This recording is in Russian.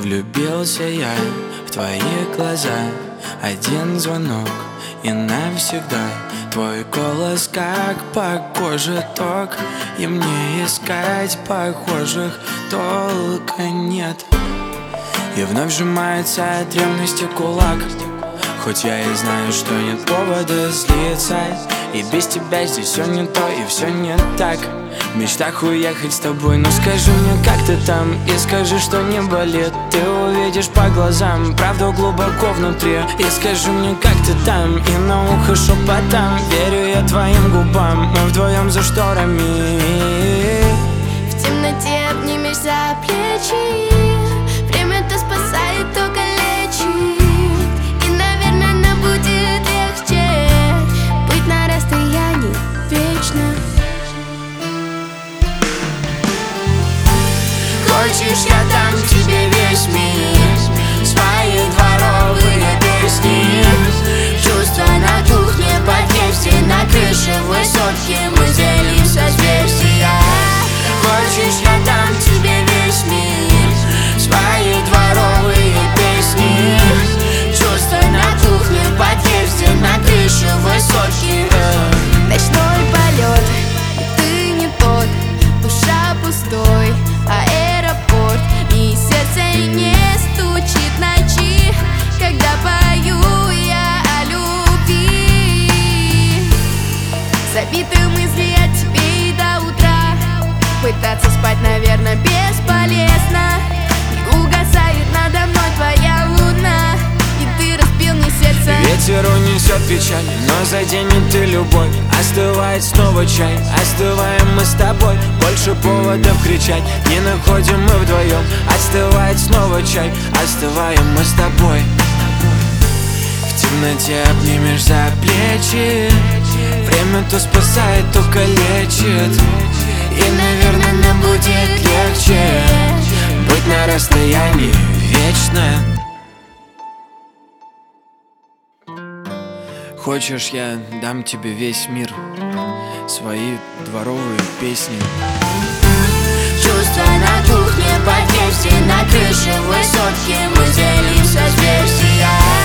Влюбился я в твои глаза. Один звонок и навсегда. Твой голос как по коже ток, и мне искать похожих толка нет. И вновь сжимается от ревности кулак, хоть я и знаю, что нет повода злиться. И без тебя здесь все не то и все не так. В мечтах уехать с тобой, но скажи мне, как ты там, и скажи, что не болит. Ты увидишь по глазам правду глубоко внутри. И скажи мне, как ты там, и на ухо шепотом. Верю я твоим губам, мы вдвоем за шторами. В темноте обнимешь за плечи. Время-то спасает, только лечит. И, наверное, нам будет легче быть на расстоянии вечно. Хочешь, я дам тебе весь мир, свои дворовые песни. Чувства на кухне, подъезде, на крыше высотки. Мы делим созвездия. Хочешь, я дам тебе весь мир, свои дворовые песни. Чувства на кухне, подъезде, на крыше высотки. Ночной полет, ты не тот, душа пустой, аэропорт, и сердце не стучит ночи, когда пою я о любви. Забиты мысли о тебе и до утра. Пытаться спать, наверное, бесполезно. И угасает надо мной твоя луна, и ты разбил мне сердце. Ветер унесет печаль, но заденет и любовь. Остывает снова чай, остываем мы с тобой. Больше поводов кричать не находим мы вдвоем. Остывает снова чай, остываем мы с тобой. В темноте обнимешь за плечи. Время то спасает, то калечит. И, наверное, нам будет легче быть на расстоянии вечно. Хочешь, я дам тебе весь мир, свои дворовые песни. Чувства на кухне, подъезде, на крыше высотки. Мы делим созвездия.